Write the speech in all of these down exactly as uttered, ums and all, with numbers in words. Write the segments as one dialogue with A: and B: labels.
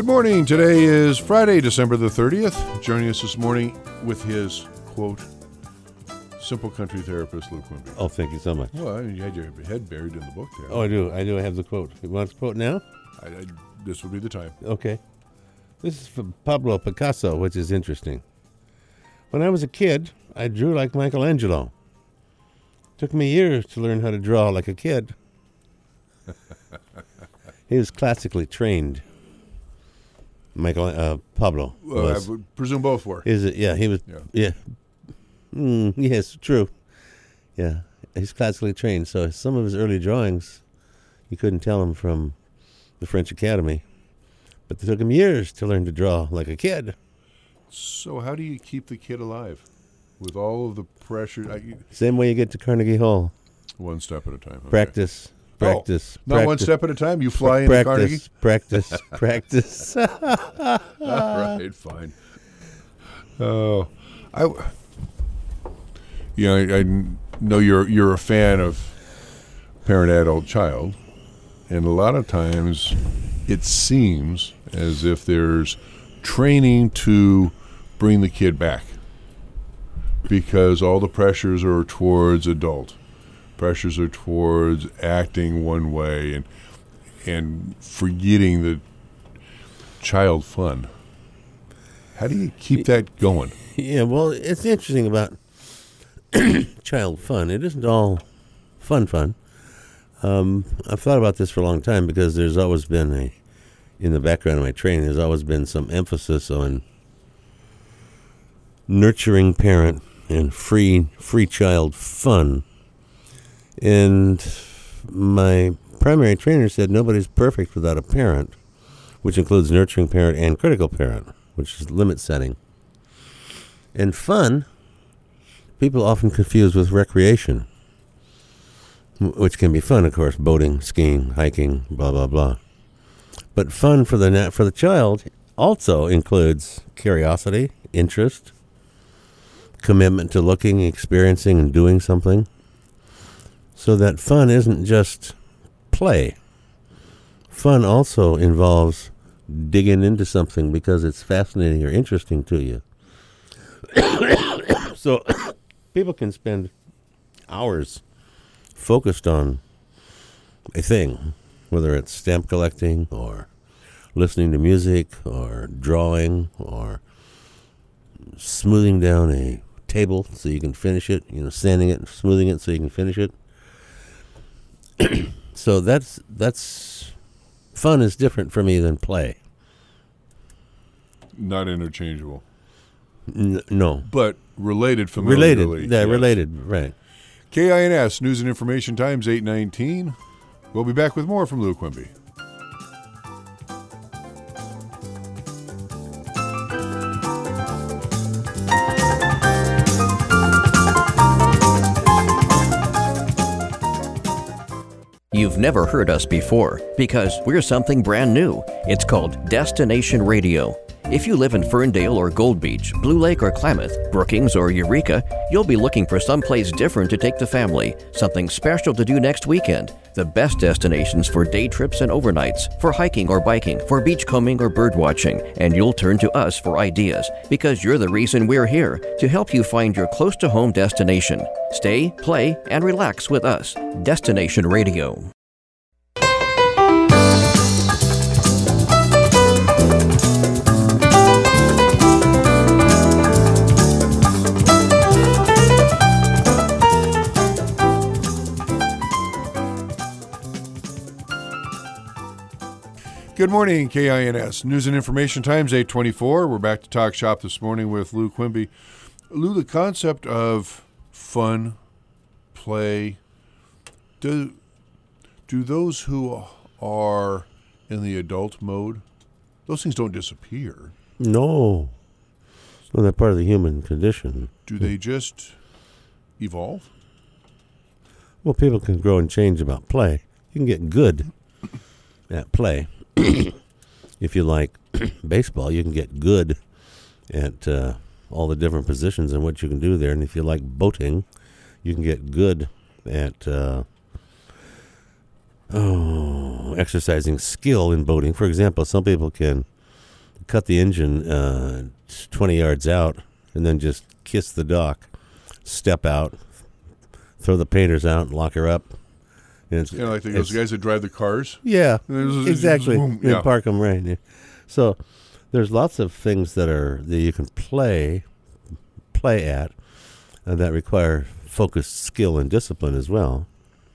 A: Good morning. Today is Friday, December the thirtieth. Joining us this morning with his, quote, simple country therapist, Lou Quimby.
B: Oh, thank you so much.
A: Well, you had your head buried in the book there.
B: Oh, I do. I do. I have the quote. You want the quote now?
A: I, I, this would be the time.
B: Okay. This is from Pablo Picasso, which is interesting. When I was a kid, I drew like Michelangelo. Took me years to learn how to draw like a kid. He was classically trained. Michael uh, Pablo was.
A: Uh, I would presume both were.
B: Is it? Yeah, he was.
A: Yeah.
B: Yeah. Mm, yes, true. Yeah, he's classically trained. So some of his early drawings, you couldn't tell him from the French Academy, but it took him years to learn to draw like a kid.
A: So how do you keep the kid alive with all of the pressure? I,
B: Same way you get to Carnegie Hall.
A: One step at a time. Okay.
B: Practice. Practice.
A: Oh, not
B: practice,
A: one step at a time. You fly into Carnegie.
B: Practice. Practice. Practice.
A: All right, fine. Oh, I. Yeah, I, I know you're you're a fan of parent, adult, child, and a lot of times it seems as if there's training to bring the kid back because all the pressures are towards adult. Pressures are towards acting one way and and forgetting the child fun. How do you keep that going?
B: Yeah, well, it's interesting about child fun. It isn't all fun fun. Um, I've thought about this for a long time because there's always been a, in the background of my training, there's always been some emphasis on nurturing parent and free free child fun. And my primary trainer said nobody's perfect without a parent, which includes nurturing parent and critical parent, which is limit setting. And fun, people often confuse with recreation, which can be fun, of course, boating, skiing, hiking, blah, blah, blah. But fun for the nat- for the child also includes curiosity, interest, commitment to looking, experiencing, and doing something. So that fun isn't just play. Fun also involves digging into something because it's fascinating or interesting to you. So people can spend hours focused on a thing, whether it's stamp collecting or listening to music or drawing or smoothing down a table so you can finish it, you know, sanding it and smoothing it so you can finish it. So that's that's fun is different for me than play.
A: Not interchangeable.
B: N- no.
A: But related familiarly.
B: Related. Yeah,
A: yes.
B: related, right.
A: K I N S, News and Information Times, eight nineteen. We'll be back with more from Lou Quimby.
C: You've never heard us before because we're something brand new. It's called Destination Radio. If you live in Ferndale or Gold Beach, Blue Lake or Klamath, Brookings or Eureka, you'll be looking for someplace different to take the family, something special to do next weekend. The best destinations for day trips and overnights, for hiking or biking, for beachcombing or birdwatching, and you'll turn to us for ideas because you're the reason we're here, to help you find your close-to-home destination. Stay, play, and relax with us. Destination Radio.
A: Good morning, K I N S. News and Information Times, eight twenty-four. We're back to Talk Shop this morning with Lou Quimby. Lou, the concept of fun, play, do, do those who are in the adult mode, those things don't disappear.
B: No. Well, they're part of the human condition.
A: Do they just evolve?
B: Well, people can grow and change about play. You can get good at play. If you like baseball, you can get good at uh, all the different positions and what you can do there. And if you like boating, you can get good at uh, oh, exercising skill in boating. For example, some people can cut the engine uh, twenty yards out and then just kiss the dock, step out, throw the painters out, and lock her up. And it's,
A: Yeah, like the, those guys that drive the cars.
B: Yeah,
A: There's-
B: exactly.
A: boom,
B: And
A: yeah.
B: park them right. Yeah. So there's lots of things that are that you can play play at uh, that require focused skill and discipline as well,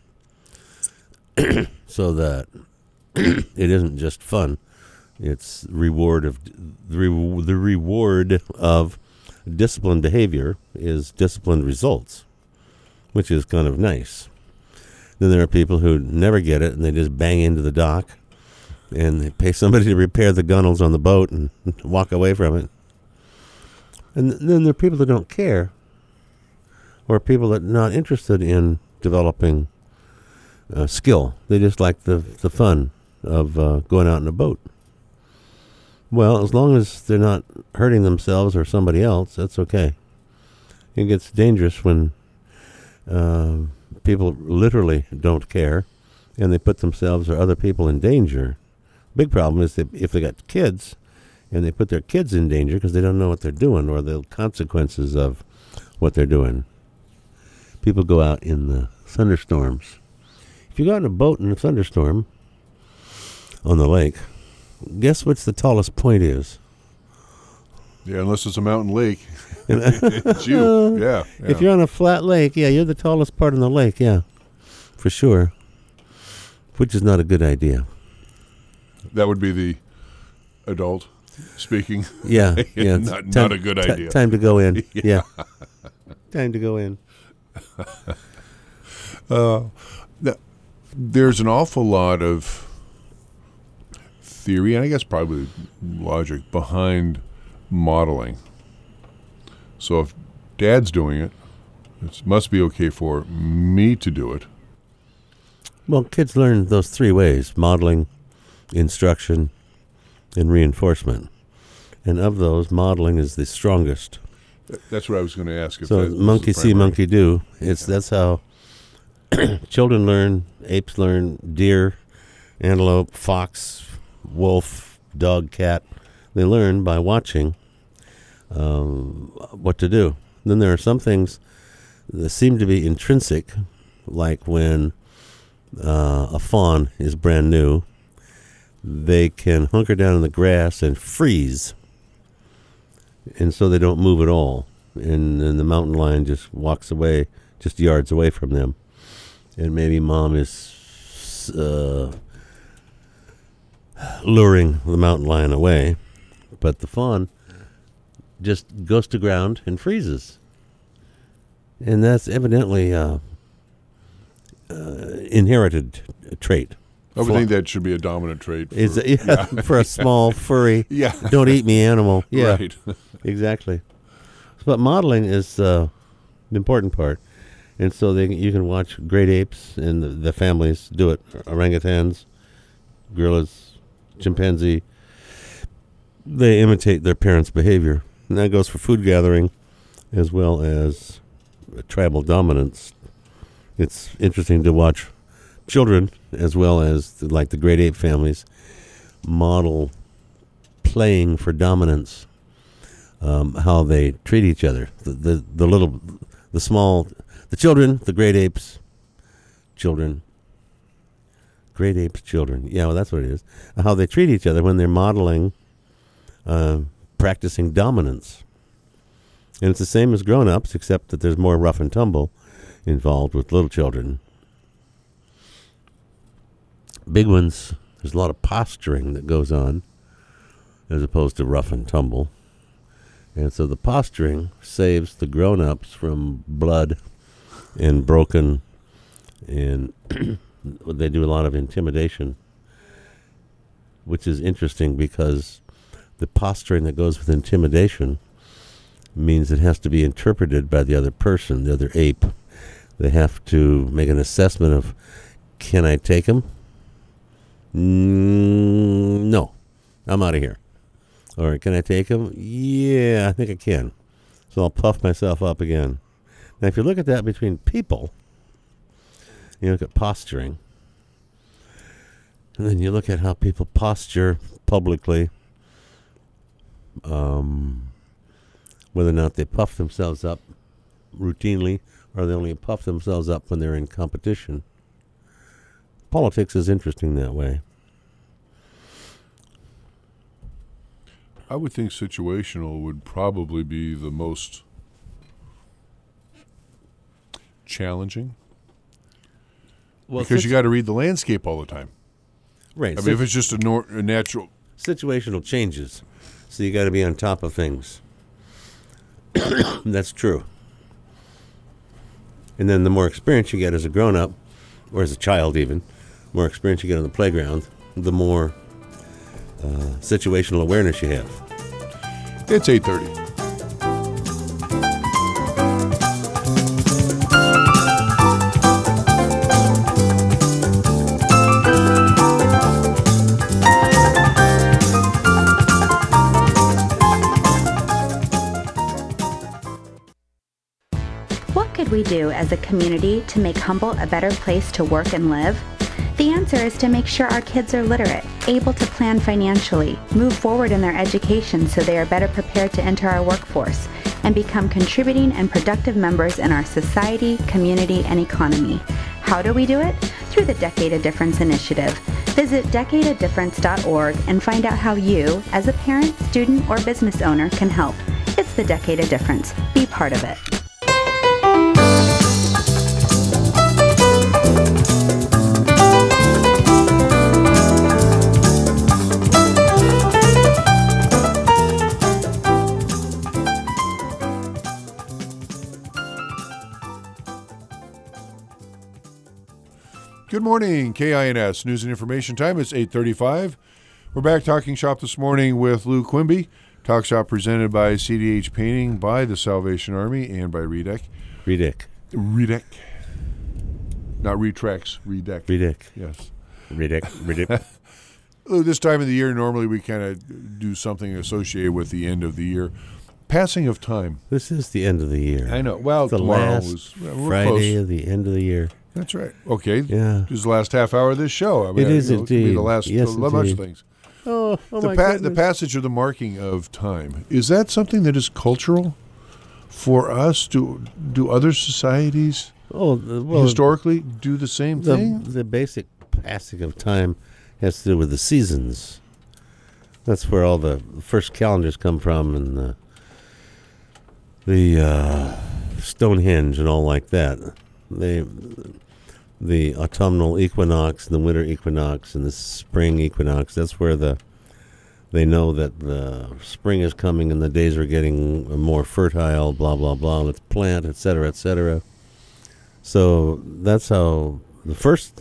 B: so that it isn't just fun. It's reward of the, re, the reward of disciplined behavior is disciplined results, which is kind of nice. Then there are people who never get it and they just bang into the dock and they pay somebody to repair the gunnels on the boat and walk away from it. And then there are people that don't care, or people that are not interested in developing uh, skill. They just like the, the fun of uh, going out in a boat. Well, as long as they're not hurting themselves or somebody else, that's okay. It gets dangerous when uh, people literally don't care and they put themselves or other people in danger. Big problem is that if they got kids and they put their kids in danger because they don't know what they're doing or the consequences of what they're doing. People go out in the thunderstorms. If you go out in a boat in a thunderstorm on the lake, guess what's the tallest point is?
A: Yeah, unless it's a mountain lake. It's you. Yeah, yeah.
B: If you're on a flat lake, yeah, you're the tallest part on the lake, yeah, for sure. Which is not a good idea.
A: That would be the adult speaking.
B: Yeah, yeah. it's
A: Not- not a good
B: ti-
A: idea.
B: Time to go in.
A: Yeah.
B: Yeah. Time to go in.
A: Uh, th- there's an awful lot of theory, and I guess probably logic, behind modeling. So if Dad's doing it, it must be okay for me to do it.
B: Well, kids learn those three ways: modeling, instruction, and reinforcement. And of those, modeling is the strongest.
A: Th- That's what I was going to ask. If
B: So
A: that was
B: monkey
A: the
B: see,
A: primary.
B: monkey do. It's that's how children learn. Apes learn. Deer, antelope, fox, wolf, dog, cat. They learn by watching um, what to do. Then there are some things that seem to be intrinsic, like when uh, a fawn is brand new, they can hunker down in the grass and freeze, and so they don't move at all. And then the mountain lion just walks away, just yards away from them. And maybe mom is uh, luring the mountain lion away, but the fawn just goes to ground and freezes. And that's evidently uh, uh, inherited trait.
A: I would think that should be a dominant trait. For,
B: Is it, yeah, for a small, furry,
A: Yeah.
B: don't eat me animal. Yeah,
A: Right.
B: exactly. But modeling is uh, the important part. And so they, you can watch great apes and the, the families do it. Orangutans, gorillas, chimpanzee. They imitate their parents' behavior. And that goes for food gathering as well as tribal dominance. It's interesting to watch children as well as the, like the great ape families model playing for dominance, um, how they treat each other. The, the the little, the small, the children, the great apes, children, great apes, children. Yeah, well, that's what it is. How they treat each other when they're modeling, uh, practicing dominance. And it's the same as grown-ups, except that there's more rough and tumble involved with little children. Big ones, there's a lot of posturing that goes on as opposed to rough and tumble. And so the posturing saves the grown-ups from blood and broken, and they do a lot of intimidation, which is interesting because the posturing that goes with intimidation means it has to be interpreted by the other person, the other ape. They have to make an assessment of, can I take him? Mm, no, I'm out of here. Or can I take him? Yeah, I think I can. So I'll puff myself up again. Now, if you look at that between people, you look at posturing, and then you look at how people posture publicly um, whether or not they puff themselves up routinely or they only puff themselves up when they're in competition. Politics is interesting that way.
A: I would think situational would probably be the most challenging.
B: Well,
A: because you got to read the landscape all the time.
B: Right.
A: I mean, if it's just a, nor- a natural...
B: Situational changes. So you got to be on top of things. That's true. And then the more experience you get as a grown-up, or as a child even, more experience you get on the playground, the more uh, situational awareness you have.
A: It's eight thirty.
D: What could we do as a community to make Humboldt a better place to work and live? The answer is to make sure our kids are literate, able to plan financially, move forward in their education so they are better prepared to enter our workforce, and become contributing and productive members in our society, community, and economy. How do we do it? Through the Decade of Difference initiative. Visit decade of difference dot org and find out how you, as a parent, student, or business owner, can help. It's the Decade of Difference. Be part of it.
A: Good morning, K I N S News and Information Time. It's eight thirty-five. We're back talking shop this morning with Lou Quimby. Talk shop presented by C D H Painting, by the Salvation Army, and by Redec.
B: Redec.
A: Redec. Not Retrex, Redec.
B: Redec.
A: Yes.
B: Redec. Redec.
A: Lou, this time of the year, normally we kind of do something associated with the end of the year. Passing of time.
B: This is the end of the year.
A: I know. Well,
B: the
A: tomorrow
B: last
A: was well,
B: Friday
A: close.
B: of the end of the year.
A: That's right. Okay.
B: Yeah.
A: This is the last half hour of this show. I mean,
B: It is
A: you know, could be
B: indeed.
A: the last
B: Yes,
A: a bunch of
B: indeed.
A: things.
B: Oh, oh
A: the,
B: my
A: pa-
B: goodness.
A: the passage or the marking of time, is that something that is cultural for us? Do do other societies
B: Oh, the- well,
A: historically do the same
B: the,
A: thing?
B: the basic passing of time has to do with the seasons. That's where all the first calendars come from, and the, the uh, Stonehenge and all like that. They, the autumnal equinox, the winter equinox, and the spring equinox. That's where the they know that the spring is coming and the days are getting more fertile. Blah blah blah. Let's plant, et cetera, et cetera. So that's how the first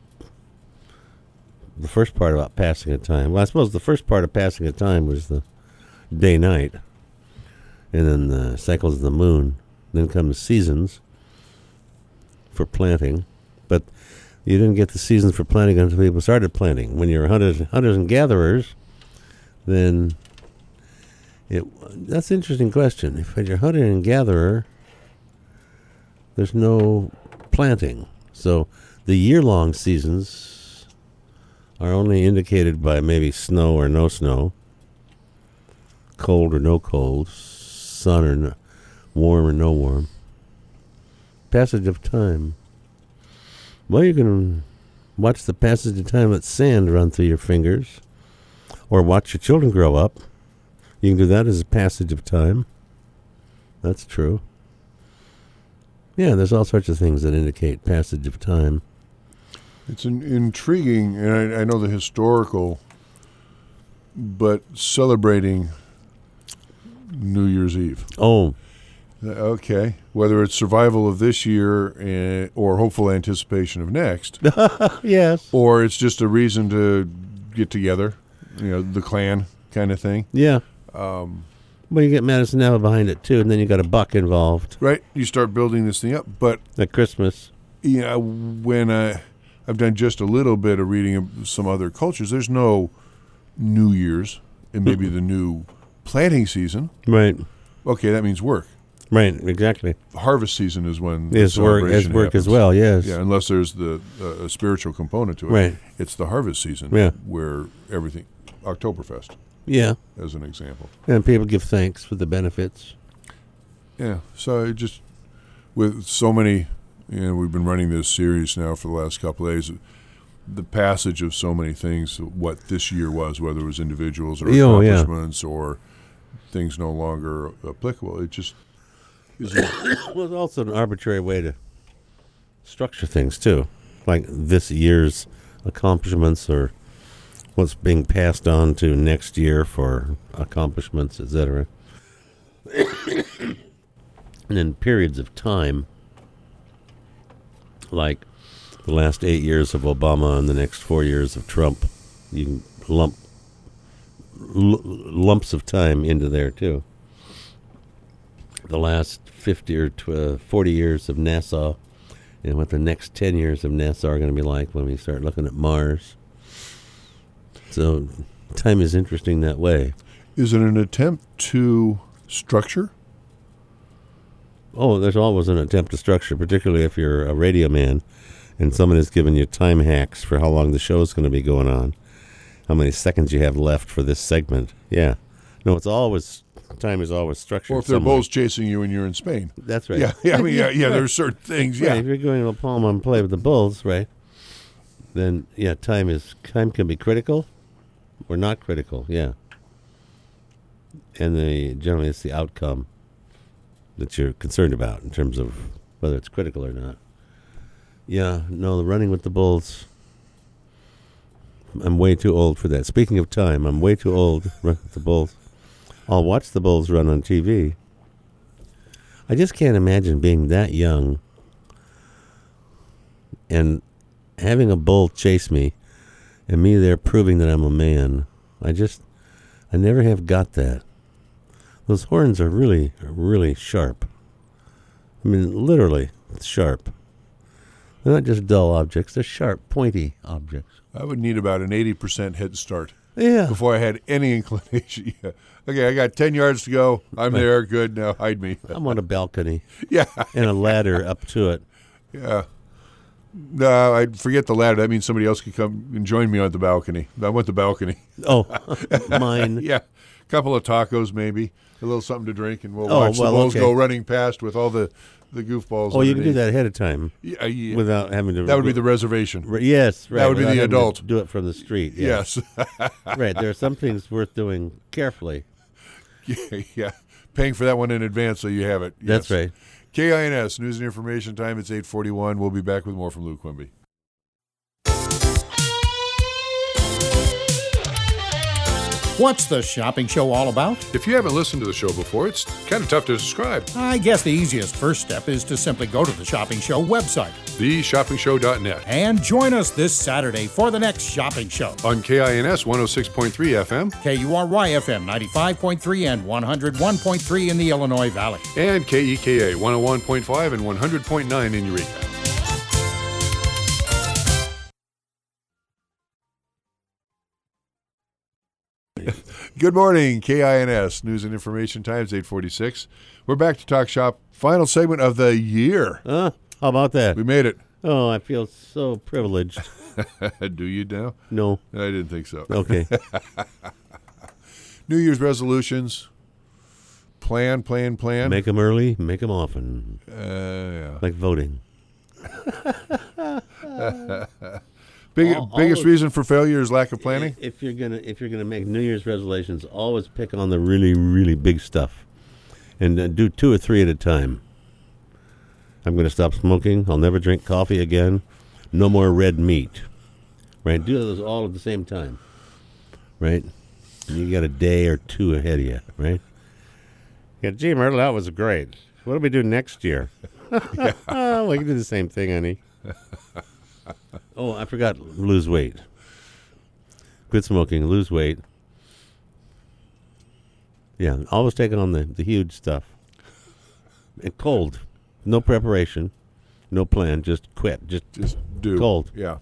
B: the first part about passing of time. Well, I suppose the first part of passing of time was the day-night, and then the cycles of the moon. Then come the seasons for planting, but you didn't get the seasons for planting until people started planting. When you're hunters, hunters and gatherers, then it that's an interesting question. If you're a hunter and gatherer, there's no planting. So the year-long seasons are only indicated by maybe snow or no snow, cold or no cold, sun or no, warm or no warm. Passage of time. Well, you can watch the passage of time, let sand run through your fingers, or watch your children grow up. You can do that as a passage of time. That's true. Yeah, there's all sorts of things that indicate passage of time.
A: It's an intriguing, and I, I know the historical, but celebrating New Year's Eve.
B: Oh,
A: Okay, whether it's survival of this year uh, or hopeful anticipation of next,
B: yes.
A: or it's just a reason to get together, you know, the clan kind of thing.
B: Yeah.
A: Um,
B: Well, you get Madison Ave behind it, too, and then you got a buck involved
A: right? You start building this thing up, but
B: at Christmas.
A: you know, when I, I've done just a little bit of reading of some other cultures, there's no New Year's and maybe the new planting season.
B: Right.
A: Okay, that means work.
B: Right, exactly.
A: Harvest season is when the
B: It's work, it's
A: celebration
B: work
A: happens.
B: as well, yes.
A: Yeah, unless there's the uh, a spiritual component to it.
B: Right.
A: It's the harvest season
B: Yeah.
A: where everything, Oktoberfest.
B: Yeah.
A: as an example.
B: And people give thanks for the benefits.
A: Yeah, so it just, with so many, you know, we've been running this series now for the last couple of days, the passage of so many things, what this year was, whether it was individuals or
B: Oh, yeah.
A: accomplishments or things no longer applicable, it just is.
B: Well, it's also an arbitrary way to structure things, too. Like this year's accomplishments or what's being passed on to next year for accomplishments, et cetera. And then periods of time, like the last eight years of Obama and the next four years of Trump, you can lump l- lumps of time into there, too. The last fifty or tw- forty years of NASA and what the next ten years of NASA are going to be like when we start looking at Mars. So time is interesting that way.
A: Is it an attempt to structure?
B: Oh, there's always an attempt to structure, particularly if you're a radio man and someone has given you time hacks for how long the show's going to be going on, how many seconds you have left for this segment. Yeah. No, it's always, time is always structured.
A: Or if they're
B: somewhere.
A: bulls chasing you and you're in Spain.
B: That's right.
A: Yeah, yeah, I mean, yeah, yeah,
B: Right.
A: there's certain things,
B: Right,
A: yeah.
B: if you're going to a Palm on play with the Bulls, right, then, yeah, time is time can be critical or not critical, yeah. And the generally it's the outcome that you're concerned about in terms of whether it's critical or not. Yeah, no, the running with the Bulls, I'm way too old for that. Speaking of time, I'm way too old to run with the Bulls. I'll watch the Bulls run on T V. I just can't imagine being that young and having a bull chase me and me there proving that I'm a man. I just, I never have got that. Those horns are really, really sharp. I mean, literally sharp. They're not just dull objects, they're sharp, pointy objects.
A: I would need about an eighty percent head start
B: Yeah.
A: before I had any inclination. Yeah. Okay, I got ten yards to go. I'm
B: Right.
A: there. Good. Now hide me.
B: I'm on a balcony
A: Yeah.
B: and a ladder up to it.
A: Yeah. No, I'd forget the ladder. That means somebody else could come and join me on the balcony. I want the balcony.
B: Oh, mine.
A: Yeah. A couple of tacos, maybe. A little something to drink, and we'll
B: Oh,
A: watch
B: well,
A: the Bulls
B: okay.
A: go running past with all the, the goofballs.
B: Oh, you can do
A: underneath.
B: that ahead of time
A: Yeah, yeah.
B: without having to.
A: That would be the reservation.
B: R- Yes, right.
A: would be
B: without
A: the
B: having to
A: adult.
B: Do it from the street. Yeah.
A: Yes.
B: Right. There are some things worth doing carefully.
A: yeah, yeah. Paying for that one in advance so you have it.
B: That's
A: Yes.
B: right.
A: K I N S, News and Information Time. It's eight forty-one. We'll be back with more from Lou Quimby.
E: What's the shopping show all about?
A: If you haven't listened to the show before, it's kind of tough to describe.
E: I guess the easiest first step is to simply go to the Shopping Show website
A: the shopping show dot net.
E: and join us this Saturday for the next shopping show.
A: On K I N S one oh six point three F M
E: K U R Y F M ninety-five point three and one oh one point three in the Illinois Valley.
A: and K E K A one oh one point five and one hundred point nine in Eureka. Good morning, K I N S, News and Information Times, eight forty-six. We're back to Talk Shop, final segment of the year.
B: Uh, how about that?
A: We made it.
B: Oh, I feel so privileged.
A: Do you now?
B: No.
A: I didn't think so.
B: Okay.
A: New Year's resolutions. Plan, plan, plan.
B: Make them early, make them often.
A: uh, yeah.
B: Like voting.
A: Big,
B: all- all
A: biggest
B: of-
A: reason for failure is lack of planning.
B: If you're gonna if you're gonna make New Year's resolutions, always pick on the really really big stuff, and uh, do two or three at a time. I'm gonna stop smoking. I'll never drink coffee again. No more red meat. Right? Do those all at the same time. Right? You got a day or two ahead of you. Right? Yeah, gee, Myrtle, that was great. What do we do next year? Oh, we can do the same thing, honey. Oh, I forgot. Lose weight. Quit smoking. Lose weight. Yeah, always take on the, the huge stuff. And cold. No preparation. No plan. Just quit. Just
A: Just do.
B: Cold.
A: Yeah.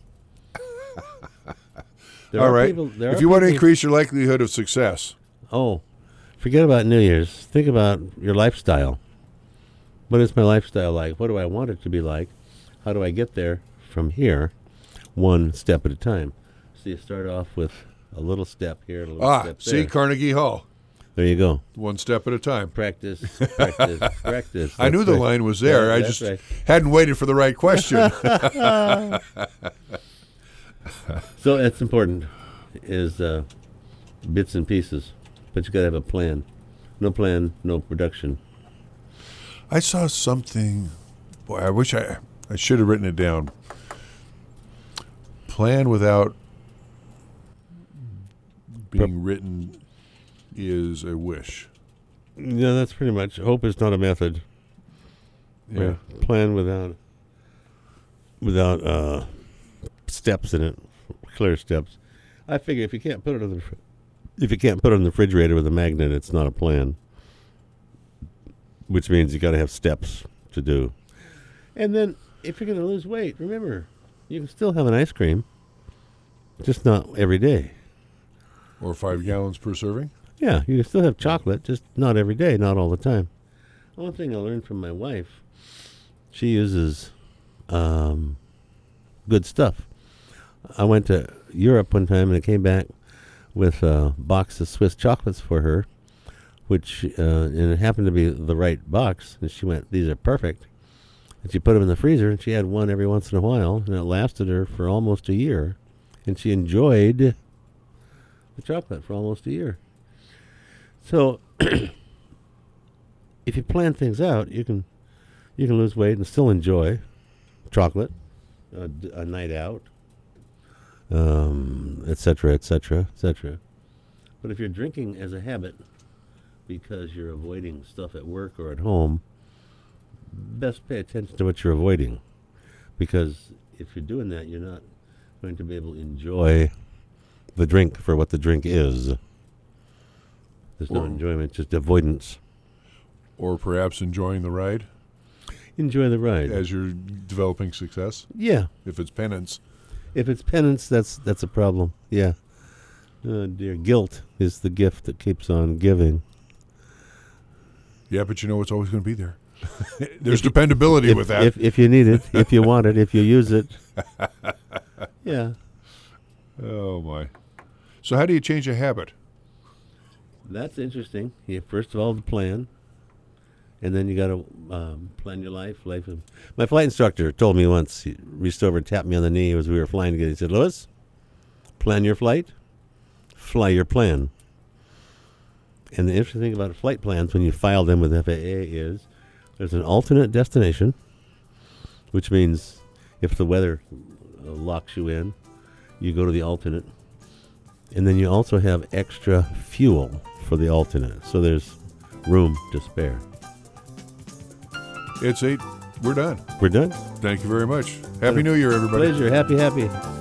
B: there
A: All
B: are
A: right.
B: people- there
A: if
B: are
A: you want to
B: people-
A: increase your likelihood of success,
B: Oh, forget about New Year's. Think about your lifestyle. What is my lifestyle like? What do I want it to be like? How do I get there from here, one step at a time? So you start off with a little step here, a little
A: Ah,
B: step
A: see,
B: there.
A: Carnegie Hall.
B: There you go.
A: One step at a time.
B: Practice, practice, practice.
A: I knew
B: That's
A: the
B: right.
A: line was there.
B: Yeah,
A: I
B: that's
A: just
B: right.
A: hadn't waited for the right question.
B: So that's important, is uh, bits and pieces. But you got to have a plan. No plan, no production.
A: I saw something. Boy, I wish I I should have written it down. Plan without being written is a wish.
B: Yeah, that's pretty much. Hope is not a method.
A: Yeah.
B: Plan without without uh, steps in it, clear steps. I figure if you can't put it on the fr- if you can't put it on the refrigerator with a magnet, it's not a plan. Which means you got to have steps to do. And then if you're going to lose weight, remember, you can still have an ice cream, just not every day.
A: Or five gallons per serving.
B: Yeah, you can still have chocolate, just not every day, not all the time. One thing I learned from my wife, she uses um, good stuff. I went to Europe one time and I came back with a box of Swiss chocolates for her, which uh, and it happened to be the right box. And she went, "These are perfect." And she put them in the freezer, and she had one every once in a while, and it lasted her for almost a year. And she enjoyed the chocolate for almost a year. So, if you plan things out, you can you can lose weight and still enjoy chocolate, a, d- a night out, um, et cetera, et cetera, et cetera. But if you're drinking as a habit because you're avoiding stuff at work or at home, best pay attention to what you're avoiding. Because if you're doing that, you're not going to be able to enjoy the drink for what the drink is. There's no
A: Or-
B: enjoyment, just avoidance.
A: Or perhaps enjoying the ride
B: Enjoy the ride.
A: as you're developing success.
B: Yeah.
A: If it's penance.
B: If it's penance, that's that's a problem. Yeah. Oh dear. Guilt is the gift that keeps on giving.
A: Yeah, but you know it's always going to be there. There's dependability
B: If,
A: with that.
B: if if you need it, if you want it, if you use it. Yeah.
A: Oh, my. So how do you change a habit?
B: That's interesting. You first of all the plan, and then you got to um, plan your life. Life. Of, my flight instructor told me once. He reached over and tapped me on the knee as we were flying together. He said, "Louis, plan your flight, fly your plan." And the interesting thing about flight plans when you file them with F A A is there's an alternate destination, which means if the weather uh, locks you in, you go to the alternate. And then you also have extra fuel for the alternate. So there's room to spare.
A: It's eight. We're done.
B: We're done.
A: Thank you very much. Happy New Year, everybody.
B: Pleasure. Happy, happy.